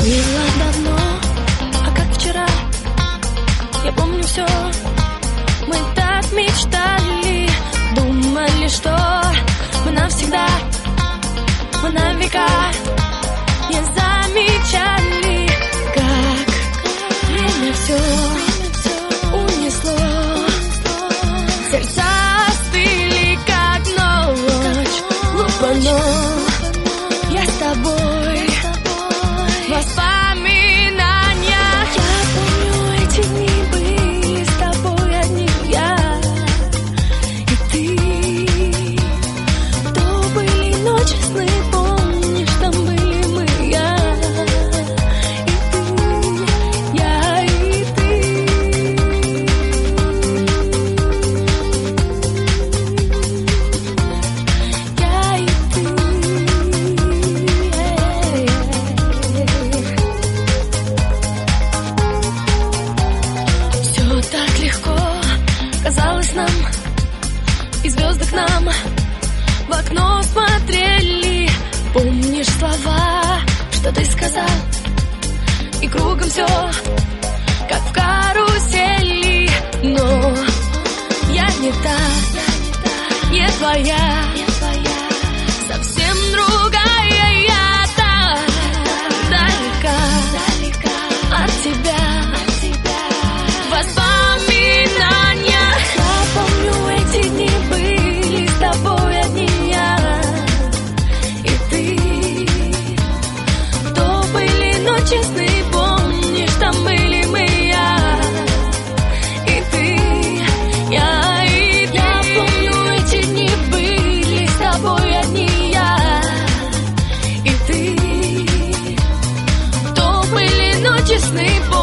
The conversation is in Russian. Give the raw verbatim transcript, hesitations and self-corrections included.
Было давно, а как вчера. Я помню все. Мы так мечтали, думали, что мы навсегда, мы на века. Не замечали, как время все унесло. Сердца остыли, как ночь, глубоко. Я с тобой, воспоминания. Я помню, эти дни были с тобой одни. Я и ты. То были ночи, сны, помнишь, там были мы. Я и ты, я и ты. Я и ты. Все так легко казалось нам, и звезды к нам в окно смотрели. Помнишь слова, что ты сказал? И кругом все, как в карусели. Но я не та, не твоя, совсем другая. Я так далека от тебя. Воспоминания. Я помню, эти дни были с тобой одни. Я и ты. То были ночи, сны, помнишь, там были мы. Я и ты, я и ты. Я помню, эти дни были с тобой одни. Я и ты. То были ночи, сны,